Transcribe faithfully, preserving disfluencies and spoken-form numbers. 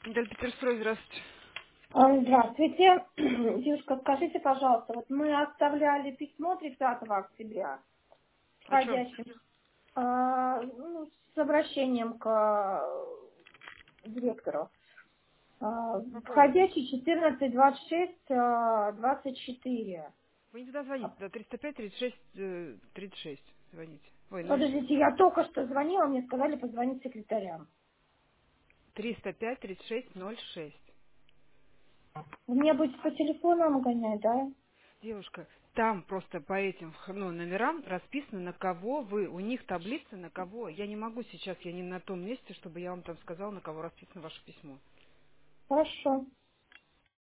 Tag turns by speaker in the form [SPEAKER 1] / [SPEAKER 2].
[SPEAKER 1] Дальпетерстрой, здравствуйте.
[SPEAKER 2] А, Здравствуйте. Девушка, скажите, пожалуйста, вот мы оставляли письмо тридцатого октября
[SPEAKER 1] О чем?
[SPEAKER 2] входящим а, ну, с обращением к э, директору. А,
[SPEAKER 1] По поводу.
[SPEAKER 2] Входящий четырнадцать двадцать шесть а, двадцать четыре.
[SPEAKER 1] Вы не туда звоните, да, триста пять тридцать шесть э, тридцать шесть звоните. Ой, ноль шесть.
[SPEAKER 2] Подождите, я только что звонила, мне сказали позвонить секретарям.
[SPEAKER 1] триста пять тридцать шесть ноль шесть.
[SPEAKER 2] Вы меня будете по телефону гонять, да?
[SPEAKER 1] Девушка, там просто по этим ну, номерам расписано, на кого вы. У них таблица, на кого. Я не могу сейчас, я не на том месте, чтобы я вам там сказала, на кого расписано ваше письмо.
[SPEAKER 2] Хорошо.